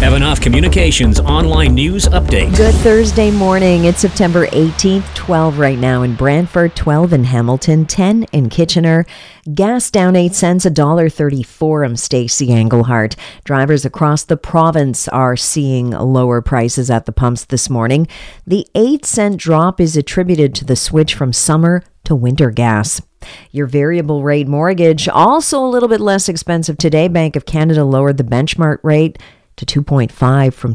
Evanoff Communications online news update. Good Thursday morning. It's September 18th, 12 right now in Brantford, 12 in Hamilton, 10 in Kitchener. Gas down 8 cents, $1.34. I'm Stacey Englehart. Drivers across the province are seeing lower prices at the pumps this morning. The 8-cent drop is attributed to the switch from summer to winter gas. Your variable rate mortgage also a little bit less expensive today. Bank of Canada lowered the benchmark rate to 2.5 from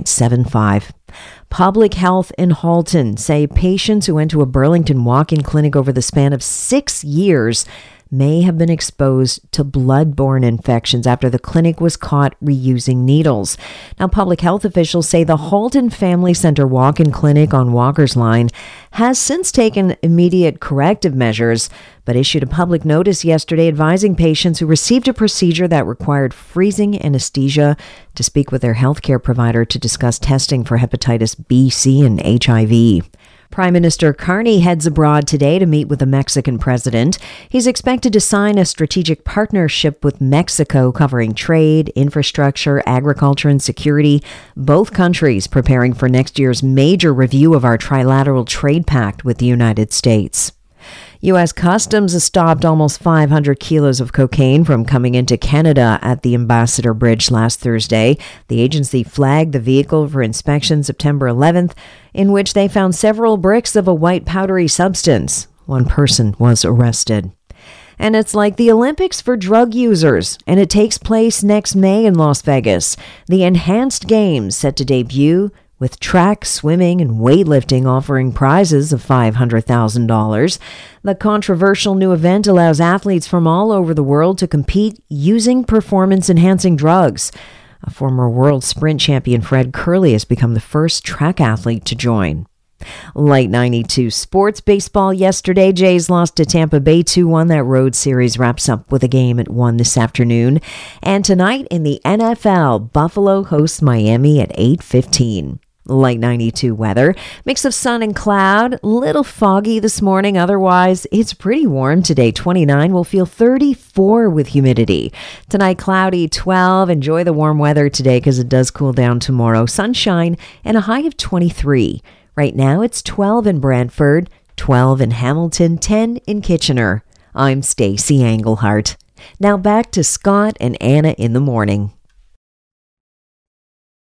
2.75. Public Health in Halton say patients who went to a Burlington walk-in clinic over the span of 6 years may have been exposed to blood-borne infections after the clinic was caught reusing needles. Now, public health officials say the Halton Family Center walk-in clinic on Walker's Line has since taken immediate corrective measures, but issued a public notice yesterday advising patients who received a procedure that required freezing anesthesia to speak with their healthcare provider to discuss testing for hepatitis B, C, and HIV. Prime Minister Carney heads abroad today to meet with the Mexican president. He's expected to sign a strategic partnership with Mexico covering trade, infrastructure, agriculture, and security. Both countries preparing for next year's major review of our trilateral trade pact with the United States. U.S. Customs has stopped almost 500 kilos of cocaine from coming into Canada at the Ambassador Bridge last Thursday. The agency flagged the vehicle for inspection September 11th, in which they found several bricks of a white powdery substance. One person was arrested. And it's like the Olympics for drug users, and it takes place next May in Las Vegas. The Enhanced Games set to debut, with track, swimming, and weightlifting offering prizes of $500,000. The controversial new event allows athletes from all over the world to compete using performance-enhancing drugs. A former world sprint champion Fred Kerley has become the first track athlete to join. Light 92 sports baseball yesterday. Jays lost to Tampa Bay 2-1. That road series wraps up with a game at 1 this afternoon. And tonight in the NFL, Buffalo hosts Miami at 8:15. Light 92 weather. Mix of sun and cloud. Little foggy this morning. Otherwise, it's pretty warm today. 29. We'll feel 34 with humidity. Tonight, cloudy, 12. Enjoy the warm weather today because it does cool down tomorrow. Sunshine and a high of 23. Right now, it's 12 in Brantford, 12 in Hamilton, 10 in Kitchener. I'm Stacey Englehart. Now back to Scott and Anna in the morning.